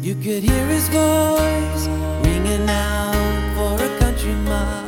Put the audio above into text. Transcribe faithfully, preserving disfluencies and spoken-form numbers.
You could hear his voice ringing out for a country mile.